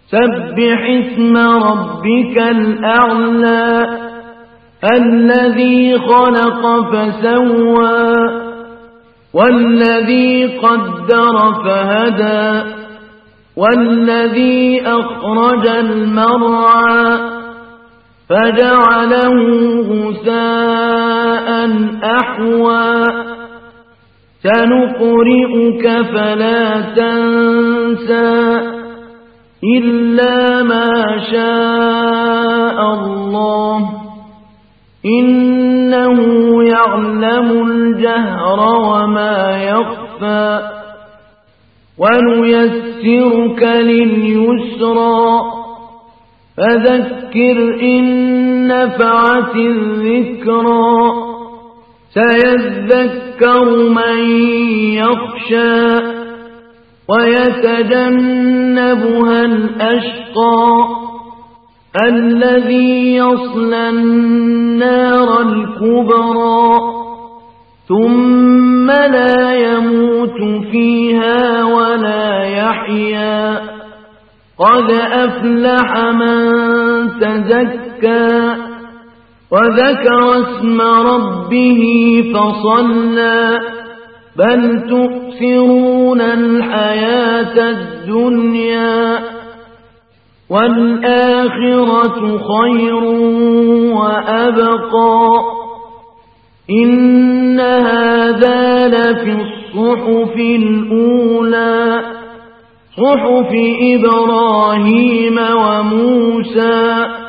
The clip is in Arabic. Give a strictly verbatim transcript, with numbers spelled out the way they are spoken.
سبح اسم ربك الأعلى الذي خلق فسوى والذي قدر فهدى والذي أخرج المرعى فجعله غثاء أحوى سنقرئك فلا تنسى إلا ما شاء الله إنه يعلم الجهر وما يخفى ونيسرك لليسرى فذكر إن نفعت الذكرى سيذكر من يخشى ويتجنبها الأشقى الذي يصلى النار الكبرى ثم لا يموت فيها ولا يحيا قد أفلح من تزكى وذكر اسم ربه فصلى بل تؤثرون الحياة الدنيا والآخرة خير وأبقى إن هذا لفي الصحف الأولى صحف إبراهيم وموسى